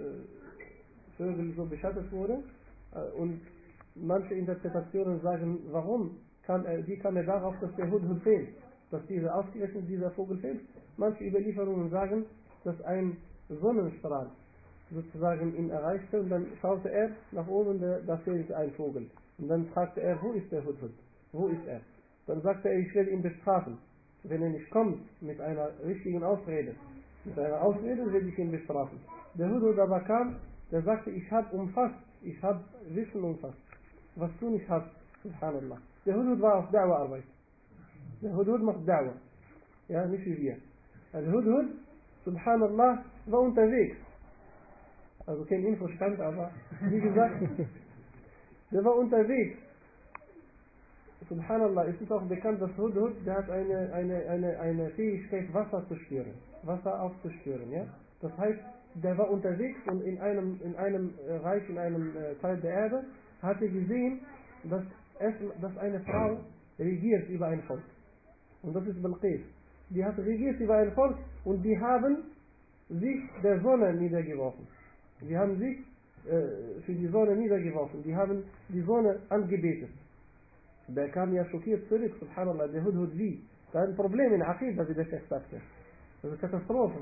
Vögeln so beschattet wurde, und manche Interpretationen sagen, wie kam er darauf, dass der Hudhud fehlt, dass ausgerechnet dieser Vogel fehlt. Manche Überlieferungen sagen, dass ein Sonnenstrahl sozusagen ihn erreichte und dann schaute er nach oben, da fehlt ein Vogel. Und dann fragte er, wo ist der Hudhud? Wo ist er? Dann sagte er, ich werde ihn bestrafen. Wenn er nicht kommt mit einer richtigen Ausrede, werde ich ihn bestrafen. Der Hudhud aber kam, der sagte, ich habe Wissen umfasst, was du nicht hast, subhanallah. Der Hudhud war auf Da'wa-Arbeit. Der Hudhud macht Da'wa. Ja, nicht wie wir. Der Hudhud, subhanallah, war unterwegs. Also kein Infostand, aber wie gesagt, der war unterwegs. Subhanallah, es ist auch bekannt, dass Hudhud, der hat eine Fähigkeit, Wasser zu spüren, Wasser aufzuspüren, ja. Das heißt, der war unterwegs und in einem Reich, in einem Teil der Erde, hatte gesehen, dass eine Frau regiert über ein Volk. Und das ist Bilqis. Die hat regiert über ein Volk und die haben sich der Sonne niedergeworfen. Die haben sich für die Sonne niedergeworfen. Die haben die Sonne angebetet. Der kam ja schockiert zurück, subhanallah, der Hudhud wie? Da ein Problem in Aqidah, wie der Sheikh sagte. Das ist Katastrophe.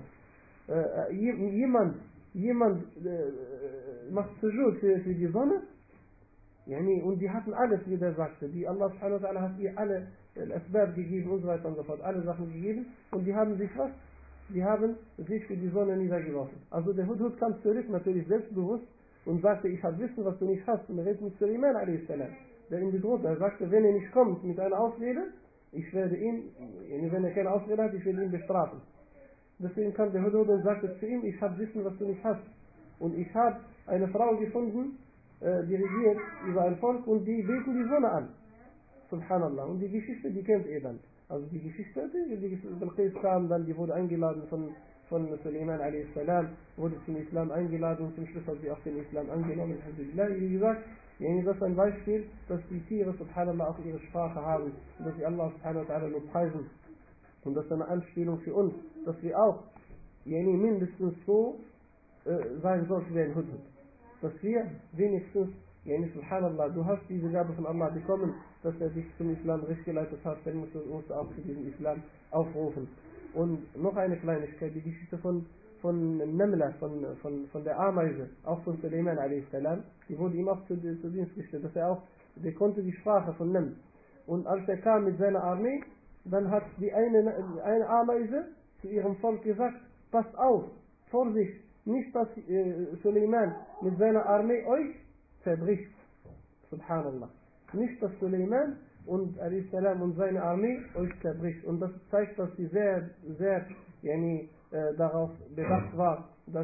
Jemand macht Sujud für die Sonne. Und die hatten alles, wie der sagte. Allah subhanahu wa ta'ala hat ihr alle Asbab gegeben und so weiter und so fort. Alle Sachen gegeben. Und die haben sich was? Die haben sich für die Sonne niedergeworfen. Also der Hudhud kam zurück, natürlich selbstbewusst, und sagte, ich habe Wissen, was du nicht hast. Und er redet mit Suleiman a.s., der ihn bedroht. Er sagte, wenn er nicht kommt mit einer Ausrede, ich werde ihn, wenn er keine Ausrede hat, ich werde ihn bestrafen. Deswegen kam der Hudhud und sagte zu ihm, ich habe Wissen, was du nicht hast. Und ich habe eine Frau gefunden, die regiert über ein Volk, und die beten die Sonne an. Subhanallah. Und die Geschichte, die kennt ihr dann. Also die Geschichte, die Bilqis kam dann, die wurde eingeladen von Suleiman a.s., wurde zum Islam eingeladen, und zum Schluss hat sie auch den Islam angenommen. Wie gesagt, das ist ein Beispiel, dass die Tiere, subhanallah, auch ihre Sprache haben, und dass sie Allah subhanahu wa ta'ala nur preisen. Und das ist eine Anspielung für uns, dass wir auch mindestens so sein sollten wie ein Hudhud. Dass wir wenigstens, subhanallah, du hast diese Gabe von Allah bekommen, dass er dich zum Islam geleitet hat, dann musst du auch zu diesem Islam aufrufen. Und noch eine Kleinigkeit, die Geschichte von Namla, von der Ameise, auch von Suleiman a.s., die wurde ihm auch zu Dienst gestellt, dass er auch, der konnte die Sprache von Naml. Und als er kam mit seiner Armee, dann hat die eine Ameise zu ihrem Volk gesagt, passt auf, Vorsicht, nicht dass Suleiman mit seiner Armee euch zerbricht. Subhanallah. Nicht dass Suleiman und a.s. und seine Armee euch zerbricht. Und das zeigt, dass sie sehr, sehr darauf bedacht war, dass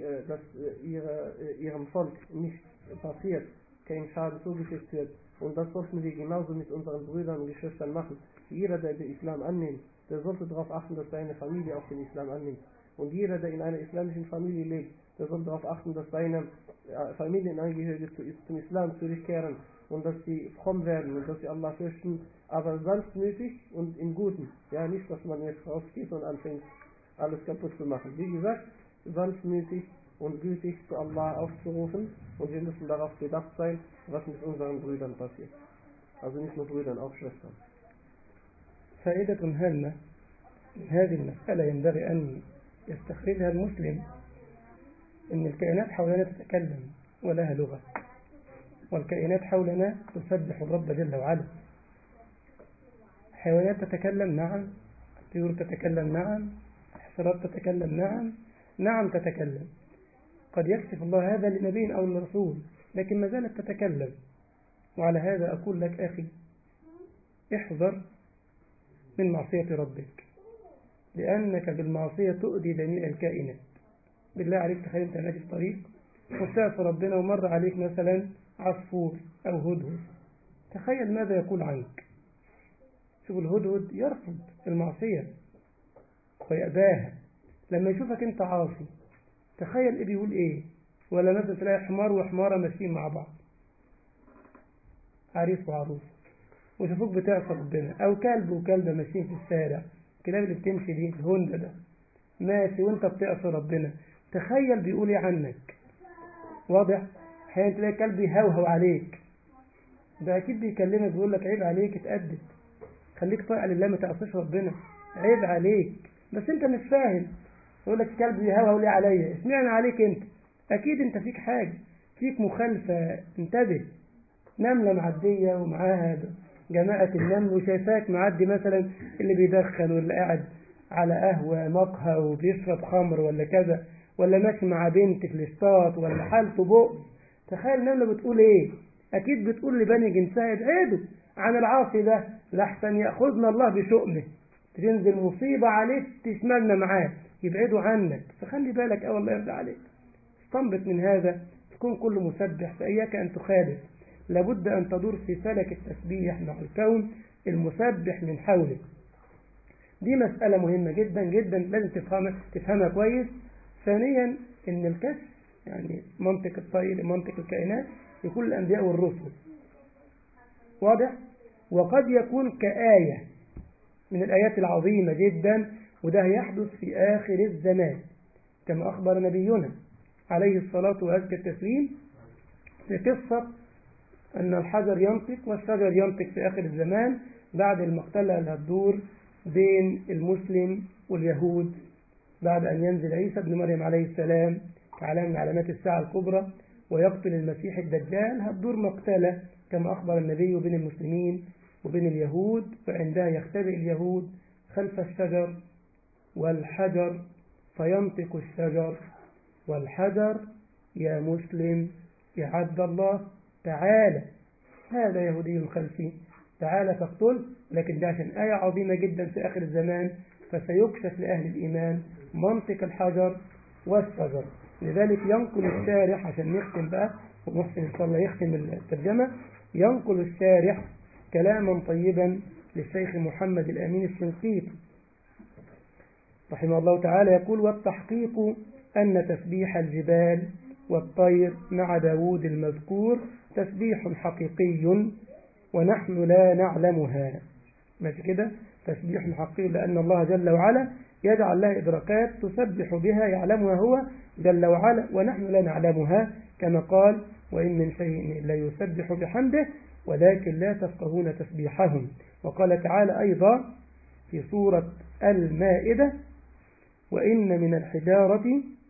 ihrem Volk nichts passiert, kein Schaden zugefügt wird. Und das sollten wir genauso mit unseren Brüdern und Geschwistern machen. Jeder, der den Islam annimmt, der sollte darauf achten, dass seine Familie auch den Islam annimmt. Und jeder, der in einer islamischen Familie lebt, der soll darauf achten, dass seine Familienangehörige zum Islam zurückkehren und dass sie fromm werden und dass sie Allah fürchten, aber sanftmütig und im Guten. Ja, nicht, dass man jetzt rausgeht und anfängt, alles kaputt zu machen. Wie gesagt, sanftmütig und gütig zu Allah aufzurufen, und wir müssen darauf bedacht sein, was mit unseren Brüdern passiert. Also nicht nur Brüdern, auch Schwestern. فائدة هامة من هذه المسألة ينبغي أن يستخرجها المسلم، إن الكائنات حولنا تتكلم ولها لغة، والكائنات حولنا تسبح الرب جل وعلا. حيوانات تتكلم، نعم. الطيور تتكلم، نعم. الحشرات تتكلم، نعم. نعم تتكلم. قد يكشف الله هذا لنبي أو لرسول، لكن ما زالت تتكلم. وعلى هذا أقول لك أخي، احذر من معصية ربك، لأنك بالمعصية تؤذي جميع الكائنات. بالله عليك تخيل أنت ماشي في طريق وبتعصي ربنا ومر عليك مثلا عصفور أو هدهد، تخيل ماذا يقول عنك. شوف الهدهد يرفض المعصية ويأباها، لما يشوفك أنت عاصي تخيل إيه بيقول إيه. ولا مثلا تلاقي حمار وحمارة ماشيين مع بعض، عريس وعروس، وشوفوك بتعصي ربنا، أو كلب وكلبة ماشيين في الشارع، الكلاب اللي بتمشي دي الهند ده ماشي وانت بتعصي ربنا، تخيل بيقول ايه عنك. واضح؟ احيانا تلاقي كلب يهوهو عليك، ده اكيد بيكلمك بيقول لك عيب عليك اتأدب، خليك طائع لله ما تعصيش ربنا، عيب عليك. بس انت مش فاهم، يقول لك كلب يهوهو ليه عليا، اشمعنى عليك انت؟ اكيد انت فيك حاجة، فيك مخالفة، انتبه. نملة معدية ومعاها جماعة النمل وشايفاك معدي مثلا اللي بيدخن واللي قاعد على قهوة مقهى وبيشرب خمر ولا كذا، ولا ماشي مع بنت في الاشتاط ولا حالته بؤ، تخيل نملة بتقول ايه؟ اكيد بتقول لبني جنسها ابعدوا عن العاصي ده لحسن يأخذنا الله بشؤمه، تنزل مصيبة عليك تشملنا معاه، يبعدوا عنك. فخلي بالك اول الله يرضى عليك، استنبط من هذا تكون كل مسبح، فإياك أن تخالف، لابد أن تدور في فلك التسبيح مع الكون المسبح من حولك. دي مسألة مهمة جدا جدا لازم تفهمها كويس. ثانيا ان الكشف يعني منطق الطير، منطق الكائنات، يكون الأنبياء والرسل. واضح؟ وقد يكون كآية من الآيات العظيمة جدا، وده يحدث في آخر الزمان كما أخبر نبينا عليه الصلاة وأزكى التسليم في قصة أن الحجر ينطق والشجر ينطق في آخر الزمان، بعد المقتلة اللي هتدور بين المسلم واليهود بعد أن ينزل عيسى ابن مريم عليه السلام كعلامة من علامات الساعة الكبرى. ويقتل المسيح الدجال، هتدور مقتلة كما أخبر النبي بين المسلمين وبين اليهود، فعندها يختبئ اليهود خلف الشجر والحجر، فينطق الشجر والحجر: يا مسلم يا عبد الله تعالى، هذا يهودي خلفي، تعالى فاقتل. لكن ده عشان آية عظيمة جدا في آخر الزمان، فسيكشف لأهل الإيمان منطق الحجر والشجر. لذلك ينقل الشارح، عشان نختم بقى ومحسن إن شاء الله يختم الترجمة، ينقل الشارح كلاما طيبا للشيخ محمد الأمين الشنقيطي رحمه الله تعالى، يقول: والتحقيق أن تسبيح الجبال والطير مع داود المذكور تسبيح حقيقي ونحن لا نعلمها. ماشي كده؟ تسبيح حقيقي، لأن الله جل وعلا يجعل لها إدراكات تسبح بها يعلمها هو جل وعلا، ونحن لا نعلمها، كما قال: وإن من شيء إلا يسبح بحمده ولكن لا تفقهون تسبيحهم. وقال تعالى أيضا في سورة المائدة: وإن من الحجارة،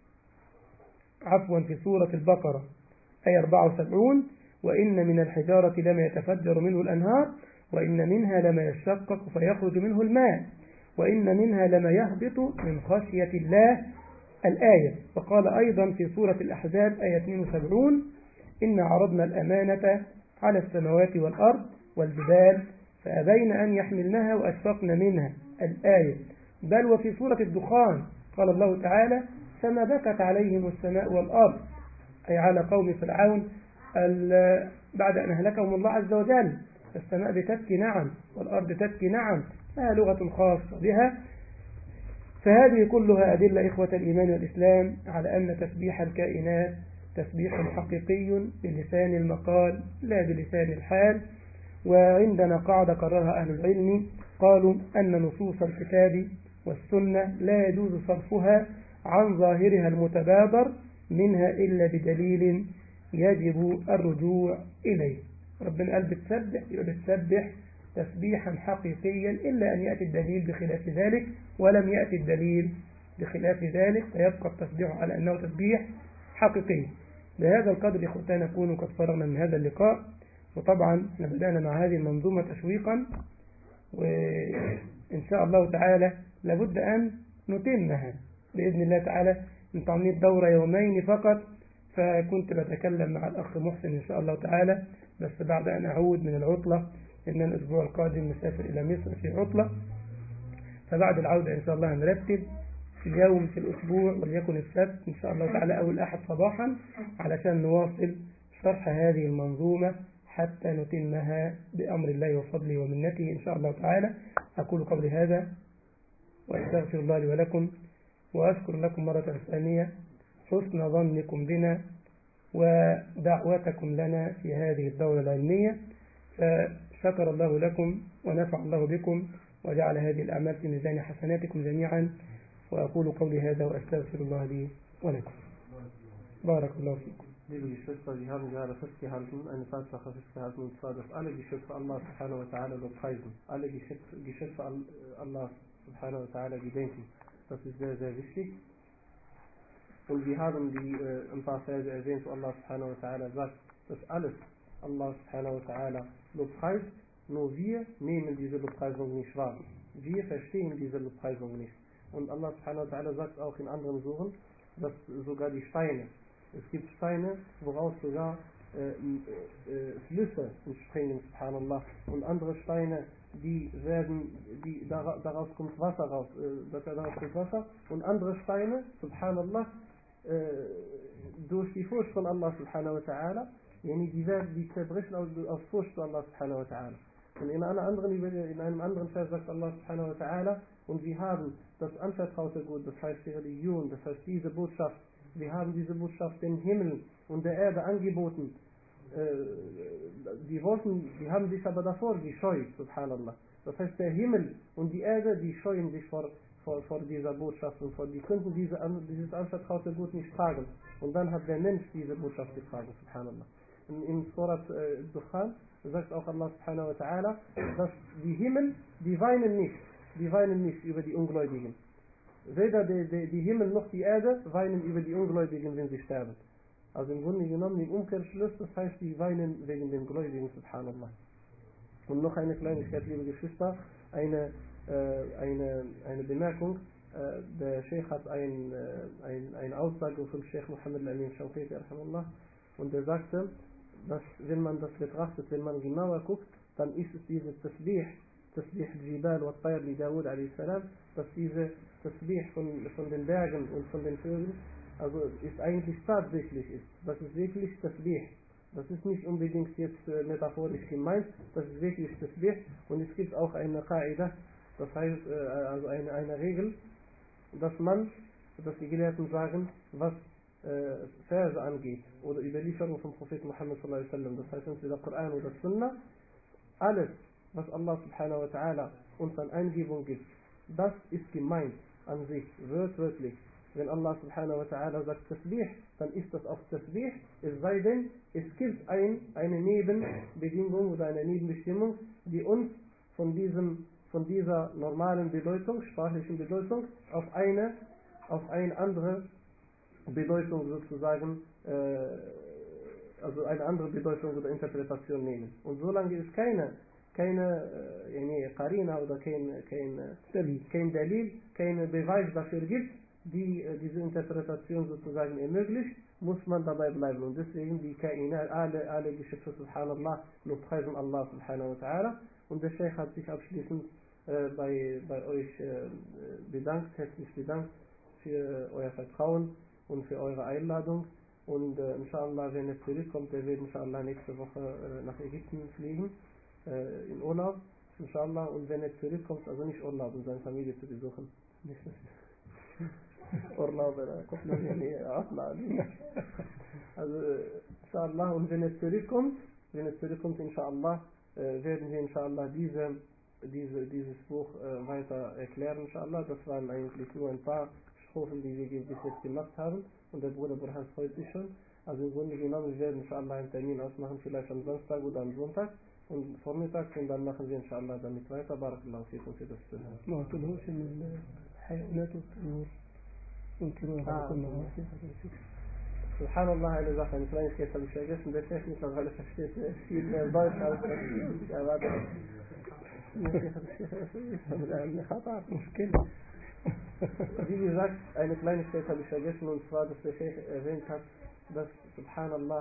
في سورة البقرة آية 74: وإن من الحجارة لما يتفجر منه الأنهار وإن منها لما يشقق فيخرج منه الماء وإن منها لما يهبط من خشية الله، الآية. وقال أيضا في سورة الأحزاب آية 72: إن عرضنا الأمانة على السماوات والأرض والجبال فأبين أن يحملنها وأشفقن منها، الآية. بل وفي سورة الدخان قال الله تعالى: فما بكت عليهم السماء والأرض، أي على قوم فرعون بعد أن أهلكهم الله عز وجل. السماء بتبكي نعم والأرض تبكي نعم، لها لغة خاصة بها. فهذه كلها أدلة إخوة الإيمان والإسلام على أن تسبيح الكائنات تسبيح حقيقي بلسان المقال لا بلسان الحال. وعندنا قاعدة قررها أهل العلم، قالوا أن نصوص الكتاب والسنة لا يجوز صرفها عن ظاهرها المتبادر منها إلا بدليل يجب الرجوع إليه. ربنا قال بتسبح، يبقى بتسبح تسبيحا حقيقيا إلا أن يأتي الدليل بخلاف ذلك، ولم يأتي الدليل بخلاف ذلك، فيبقى التسبيح على أنه تسبيح حقيقي. بهذا القدر إخوتنا نكون قد فرغنا من هذا اللقاء. وطبعا بدأنا مع هذه المنظومة تشويقا، وإن شاء الله تعالى لابد أن نتمها بإذن الله تعالى. انت عاملين الدورة يومين فقط، فكنت بتكلم مع الأخ محسن إن شاء الله تعالى، بس بعد أن أعود من العطلة، إن الأسبوع القادم مسافر إلى مصر في عطلة، فبعد العودة إن شاء الله هنرتب اليوم في الأسبوع وليكن السبت إن شاء الله تعالى أو الأحد صباحا، علشان نواصل شرح هذه المنظومة حتى نتمها بأمر الله وفضله ومنته إن شاء الله تعالى. أقول قولي هذا وأستغفر الله لي ولكم، وأشكر لكم مرة ثانية حسن ظنكم بنا ودعوتكم لنا في هذه الدورة العلمية، فشكر الله لكم ونفع الله بكم وجعل هذه الأعمال في ميزان حسناتكم جميعا. وأقول قولي هذا وأستغفر الله لي ولكم. بارك الله فيكم. Liebe Geschwister, Sie haben gerade festgehalten, eine Tatsache festgehalten, und zwar, dass alle Geschöpfe Allah subhanahu wa ta'ala bepreisen, alle Geschöpfe Allah subhanahu wa ta'ala gedenken. Das ist sehr, sehr wichtig. Und wir haben ein paar Verse erwähnt, wo Allah subhanahu wa ta'ala sagt, dass alles Allah subhanahu wa ta'ala lobpreist, nur wir nehmen diese Lobpreisung nicht wahr. Wir verstehen diese Lobpreisung nicht. Und Allah subhanahu wa ta'ala sagt auch in anderen Suren, dass sogar die Steine, es gibt Steine, woraus sogar Flüsse entspringen, subhanallah, und andere Steine, daraus kommt Wasser raus, daraus kommt Wasser, und andere Steine, subhanallah, durch die Furcht von Allah subhanahu wa ta'ala, die zerbrechen aus Furcht von Allah subhanahu wa ta'ala. Und in einem anderen Vers sagt Allah subhanahu wa ta'ala, und wir haben das anvertraute Gut, das heißt die Religion, das heißt diese Botschaft, wir haben diese Botschaft dem Himmel und der Erde angeboten. Die haben sich aber davor gescheut, subhanallah. Das heißt, der Himmel und die Erde, die scheuen sich vor dieser Botschaft und die könnten dieses anvertraute Gut nicht tragen. Und dann hat der Mensch diese Botschaft getragen, subhanallah. In Surat Dukhan sagt auch Allah subhanahu wa ta'ala, dass die Himmel, die weinen nicht über die Ungläubigen. Weder die Himmel noch die Erde weinen über die Ungläubigen, wenn sie sterben. Also im Grunde genommen im Umkehrschluss, das heißt, die weinen wegen den Gläubigen, subhanallah. Und noch eine Kleinigkeit, liebe Geschwister, eine Bemerkung. Der Sheikh hat eine Aussage von Sheikh Mohammed al-Amin Shawqiti, und er sagte, dass wenn man das betrachtet, wenn man genauer guckt, dann ist es dieses Tasbih Jibal wa Tayr li Dawud a.s., dass diese Tasbih von den Bergen und von den Vögeln, also ist eigentlich tatsächlich ist. Das ist wirklich Tasbih. Das ist nicht unbedingt jetzt metaphorisch gemeint, das ist wirklich Tasbih. Und es gibt auch eine Qaida, das heißt also eine Regel, dass die Gelehrten sagen, was Verse angeht oder Überlieferung vom Propheten Muhammad sallallahu alaihi wasallam, das heißt entweder Koran oder Sunna, alles, was Allah subhanahu wa ta'ala uns an Eingebung gibt, das ist gemeint an sich, wörtlich. Wenn Allah subhanahu wa ta'ala sagt Tasbih, dann ist das auch Tasbih, es sei denn, es gibt eine Nebenbedingung oder eine Nebenbestimmung, die uns von dieser normalen Bedeutung, sprachlichen Bedeutung, auf eine andere Bedeutung sozusagen, also eine andere Bedeutung oder Interpretation nehmen. Und solange es keine Qarina oder kein Dalil, kein Beweis dafür gibt, die diese Interpretation sozusagen ermöglicht, muss man dabei bleiben. Und deswegen die Kainat, alle Geschöpfe, subhanallah, nur preisen Allah subhanahu wa ta'ala. Und der Sheikh hat sich abschließend bei euch herzlich bedankt für euer Vertrauen und für eure Einladung. Und inshallah, wenn er zurückkommt, er wird inshallah nächste Woche nach Ägypten fliegen, in Urlaub, inshallah. Und wenn er zurückkommt, also nicht Urlaub, um seine Familie zu besuchen. Nicht Urlaub, also inshallah, und wenn er zurückkommt, inshallah, werden wir inshallah dieses Buch weiter erklären, inshallah. Das waren eigentlich nur ein paar Strophen, die wir bis jetzt gemacht haben, und der Bruder Burhan freut sich schon. Also im Grunde genommen, wir werden inshallah einen Termin ausmachen, vielleicht am Samstag oder am Sonntag und vormittags, und dann machen wir inshallah damit weiter. Barakallahu fikum für das Zuhören. ما قلتلهوش ان الحيوانات والطيور يمكنها كل معاصي. Subhanallah, eine Sache, eine Kleinigkeit habe ich vergessen, der Chef mittlerweile versteht viel mehr Deutsch als ich erwartet. Wie gesagt, eine Kleinigkeit habe ich vergessen, und zwar, dass der Chef erwähnt hat, dass Subhanallah,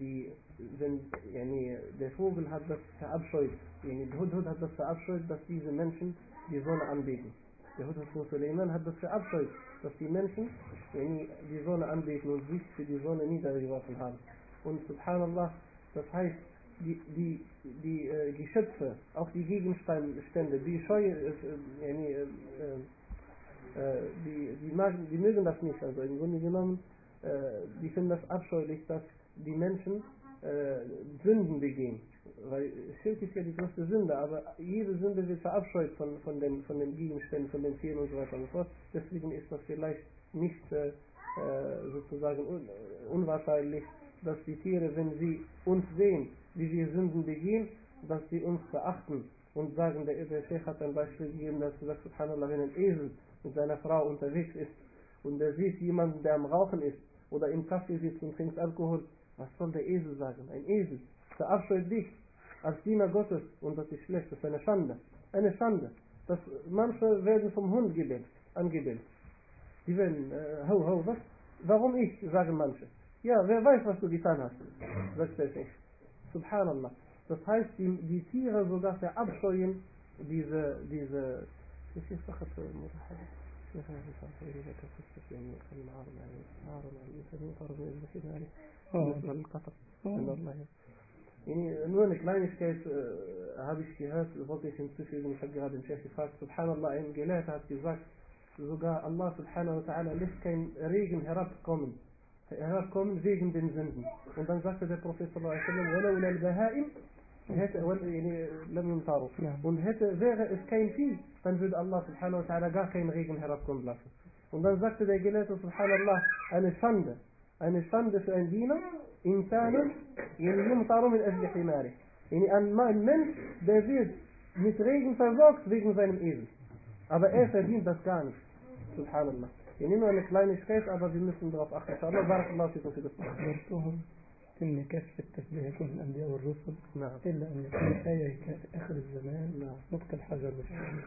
der Vogel hat das verabscheut, der Hudhud hat das verabscheut, dass diese Menschen die Sonne anbeten. Der Hudhud von Suleiman hat das verabscheut, dass die Menschen die Sonne anbeten und sich für die Sonne niedergeworfen haben. Und Subhanallah, das heißt, die Geschöpfe, auch die Gegenstände, die mögen das nicht. Also im Grunde genommen, die finden das abscheulich, dass die Menschen Sünden begehen. Weil Schirk ist ja die größte Sünde, aber jede Sünde wird verabscheut von den Gegenständen, von den Tieren und so weiter und so fort. Deswegen ist das vielleicht nicht sozusagen unwahrscheinlich, dass die Tiere, wenn sie uns sehen, wie wir Sünden begehen, dass sie uns verachten und sagen, der Sheikh hat ein Beispiel gegeben, dass er sagt, subhanallah, wenn ein Esel mit seiner Frau unterwegs ist und er sieht jemanden, der am Rauchen ist oder im Kaffee sitzt und trinkt Alkohol, was soll der Esel sagen? Ein Esel verabscheut dich als Diener Gottes, und das ist schlecht, das ist eine Schande. Eine Schande. Manche werden vom Hund angebetet. Die werden, was? Warum ich, sagen manche. Ja, wer weiß, was du getan hast, sagt der Sheikh. Subhanallah. Das heißt, die Tiere sogar verabscheuen diese nur eine Kleinigkeit habe ich gehört, wollte ich hinzufügen, ich habe gerade den Chef gefragt, subhanallah, ein Gelehrter hat gesagt, sogar Allah subhanahu wa ta'ala lässt kein Regen herabkommen wegen den Sünden. Und dann sagte der Prophet sallallahu alaihi wasallam, und wäre es kein Vieh, dann würde Allah subhanahu wa ta'ala gar keinen Regen herabkommen lassen. Und dann sagte der Gelehrte, subhanallah, eine Schande für einen Diener, ein Mensch, der wird mit Regen versorgt wegen seinem Esel. Aber er verdient das gar nicht. Subhanallah. يعني nur eine Kleinigkeit, aber wir müssen darauf achten. Inshallah, barakallahu fikum für das. أخبرتهم إن كشف التشبيه يكون الأنبياء والرسل نعم. إلا أن يكون آية آخر الزمان نعم. نطق الحجر والشجر.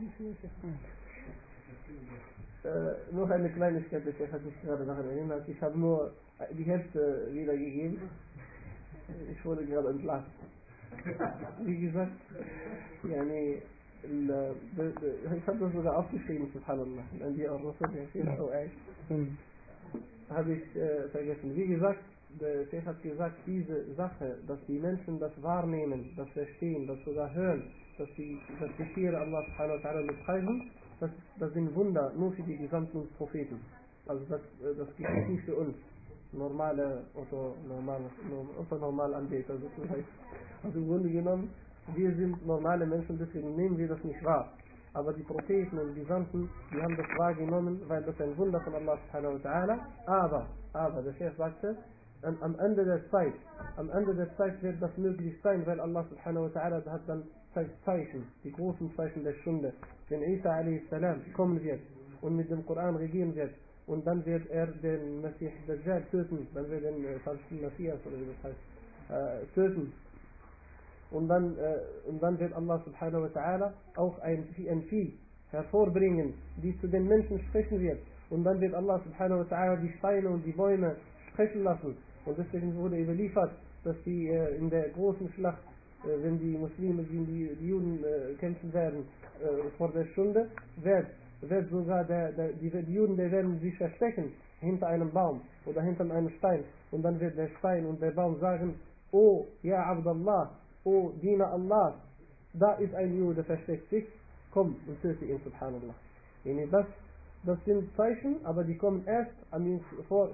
Noch eine Kleinigkeit, der Chef hat mich gerade daran erinnert. Ich habe nur die Hälfte wiedergegeben. Ich wurde gerade entlassen. Wie gesagt, yani, ich habe das sogar aufgeschrieben, subhanallah. An die Rasul, der Chef, oh echt. Habe ich vergessen. Wie gesagt, der Chef hat gesagt, diese Sache, dass die Menschen das wahrnehmen, das verstehen, das sogar hören, dass die Tiere Allah subhanahu wa ta'ala mitpreisen, das sind Wunder nur für die gesamten Propheten. Also das geschieht nicht für uns. Normale normal Anbeter sozusagen. Also im Grunde genommen, wir sind normale Menschen, deswegen nehmen wir das nicht wahr. Aber die Propheten und die Gesandten, die haben das wahrgenommen, weil das ein Wunder von Allah subhanahu wa ta'ala. Aber, der Chef sagte, am Ende der Zeit wird das möglich sein, weil Allah subhanahu wa ta'ala hat dann Zeichen, die großen Zeichen der Stunde. Wenn Isa a.s. kommen wird und mit dem Koran regieren wird und dann wird er den Messias Dajjal töten, dann wird den falschen Messias oder wie das heißt, töten. Und dann wird Allah subhanahu wa ta'ala auch ein Vieh hervorbringen, die zu den Menschen sprechen wird. Und dann wird Allah subhanahu wa ta'ala die Steine und die Bäume sprechen lassen. Und deswegen wurde überliefert, dass die in der großen Schlacht, wenn die Muslime gegen die Juden kämpfen werden, vor der Stunde, wird sogar die Juden, die werden sich verstecken hinter einem Baum oder hinter einem Stein. Und dann wird der Stein und der Baum sagen, oh, ja Abdallah, oh Diener Allah, da ist ein Jude, versteckt sich, komm und töte ihn, subhanallah. Das sind Zeichen, aber die kommen erst vor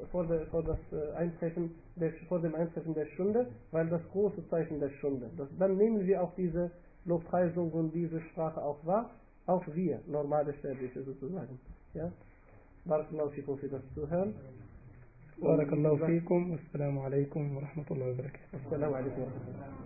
dem Eintreffen der Stunde, weil das große Zeichen der Stunde. Dann nehmen wir auch diese Lobpreisung und diese Sprache auch wahr, auch wir, normale Sterbliche sozusagen. Ja? Barakallahu fikum für das Zuhören. بارك الله فيكم والسلام عليكم ورحمة الله وبركاته. السلام عليكم ورحمة الله.